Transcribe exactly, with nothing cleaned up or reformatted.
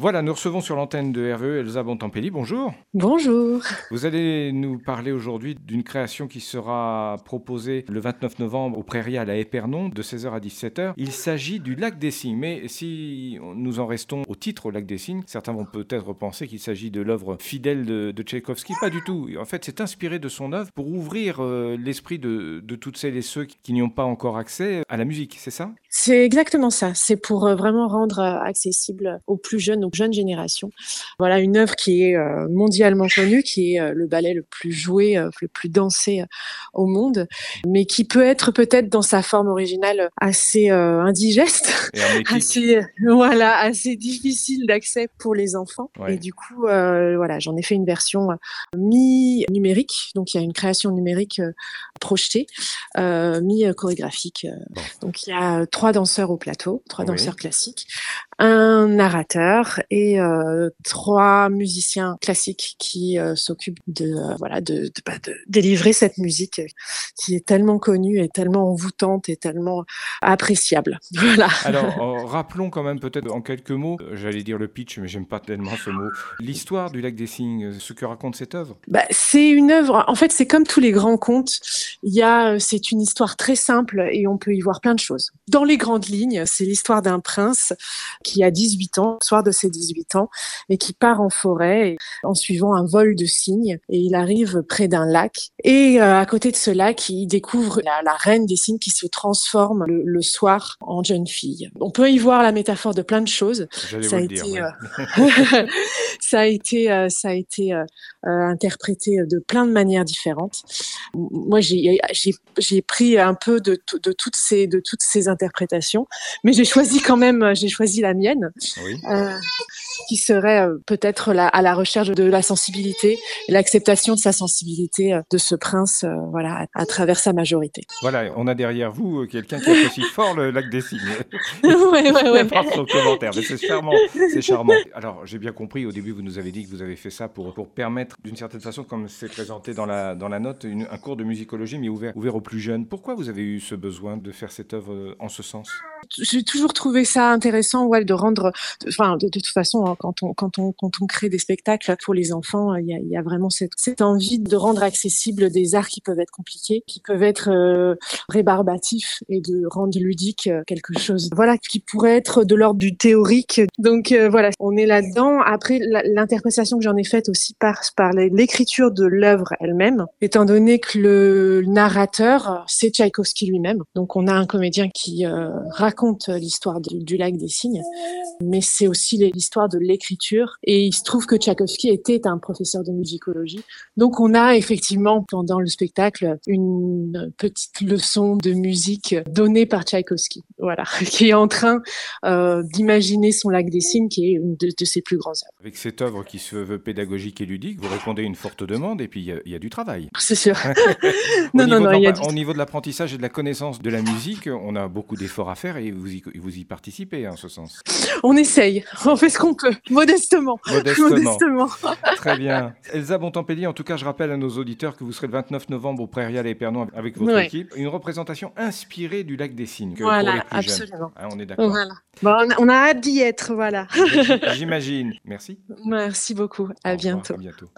Voilà, nous recevons sur l'antenne de R V E Elsa Bontempelli. Bonjour. Bonjour. Vous allez nous parler aujourd'hui d'une création qui sera proposée le vingt-neuf novembre au Prairial à Épernon de seize heures à dix-sept heures. Il s'agit du Lac des Cygnes. Mais si nous en restons au titre au Lac des Cygnes, certains vont peut-être penser qu'il s'agit de l'œuvre fidèle de, de Tchaïkovski. Pas du tout. En fait, c'est inspiré de son œuvre pour ouvrir euh, l'esprit de, de toutes celles et ceux qui n'y ont pas encore accès à la musique, c'est ça ? C'est exactement ça. C'est pour euh, vraiment rendre euh, accessible aux plus jeunes, aux jeunes générations. Voilà une œuvre qui est euh, mondialement connue, qui est euh, le ballet le plus joué, euh, le plus dansé euh, au monde, mais qui peut être peut-être dans sa forme originale assez euh, indigeste, assez euh, voilà, assez difficile d'accès pour les enfants. Ouais. Et du coup, euh, voilà, j'en ai fait une version euh, mi-numérique. Donc il y a une création numérique euh, projetée, euh, mi-chorégraphique. Euh, bon. Donc il y a trois danseurs au plateau, trois Oui. danseurs classiques, un narrateur et euh, trois musiciens classiques qui euh, s'occupent de euh, voilà de, de, bah, de délivrer cette musique euh, qui est tellement connue et tellement envoûtante et tellement appréciable. Voilà. Alors euh, rappelons quand même peut-être en quelques mots, euh, j'allais dire le pitch, mais j'aime pas tellement ce mot, l'histoire du Lac des Cygnes, ce que raconte cette œuvre. Bah, c'est une œuvre, en fait c'est comme tous les grands contes, il y a, c'est une histoire très simple et on peut y voir plein de choses. Dans les grandes lignes, c'est l'histoire d'un prince qui a dix-huit ans, le soir de ses dix-huit ans, et qui part en forêt en suivant un vol de cygnes, et il arrive près d'un lac, et euh, à côté de ce lac, il découvre la, la reine des cygnes qui se transforme le, le soir en jeune fille. On peut y voir la métaphore de plein de choses. J'allais Ça vous a, le été, dire, euh... ça a été, euh, ça a été euh, interprété de plein de manières différentes. Moi, j'ai, j'ai, j'ai pris un peu de, de toutes ces, de toutes ces interprétations, mais j'ai choisi quand même, j'ai choisi la mienne, oui. euh, qui serait euh, peut-être la, à la recherche de la sensibilité et l'acceptation de sa sensibilité euh, de ce prince, euh, voilà, à, à travers sa majorité. Voilà, on a derrière vous euh, quelqu'un qui apprécie fort le Lac des Cygnes. ouais, ouais, ouais. Par son commentaire, mais c'est charmant, c'est charmant. Alors, j'ai bien compris, au début, vous nous avez dit que vous avez fait ça pour, pour permettre, d'une certaine façon, comme c'est présenté dans la, dans la note, une, un cours de musicologie, mais ouvert, ouvert aux plus jeunes. Pourquoi vous avez eu ce besoin de faire cette œuvre euh, en ce sens ? J'ai toujours trouvé ça intéressant, ouais, de rendre, enfin, de, de toute façon, hein, quand on, quand on, quand on crée des spectacles pour les enfants, il y a, il y a vraiment cette, cette envie de rendre accessible des arts qui peuvent être compliqués, qui peuvent être euh, rébarbatifs, et de rendre ludique quelque chose, voilà, qui pourrait être de l'ordre du théorique. Donc euh, voilà, on est là-dedans. Après, la, l'interprétation que j'en ai faite aussi passe par l'écriture de l'œuvre elle-même, étant donné que le narrateur, c'est Tchaïkovski lui-même. Donc on a un comédien qui euh, raconte l'histoire du, du Lac des Cygnes, mais c'est aussi l'histoire de l'écriture. Et il se trouve que Tchaïkovski était un professeur de musicologie. Donc on a effectivement pendant le spectacle une petite leçon de musique donnée par Tchaïkovski, voilà, qui est en train euh, d'imaginer son Lac des Cygnes, qui est une de, de ses plus grandes œuvres. Avec cette œuvre qui se veut pédagogique et ludique, vous répondez à une forte demande, et puis il y, y a du travail. C'est sûr. non, non, non, il y a du... Au niveau de l'apprentissage et de la connaissance de la musique, on a beaucoup d'efforts à faire, et vous y, vous y participez en ce sens. On essaye, on fait ce qu'on peut, modestement. Modestement. modestement. Très bien. Elsa Bontempelli, en tout cas, je rappelle à nos auditeurs que vous serez le vingt-neuf novembre au Prairial à Épernon avec votre ouais. équipe. Une représentation inspirée du Lac des Cygnes voilà, pour les plus absolument. jeunes. Hein, on est d'accord. Voilà. Bon, on, a, on a hâte d'y être, voilà. J'imagine. Merci. Merci beaucoup. À Au bientôt. revoir, à bientôt.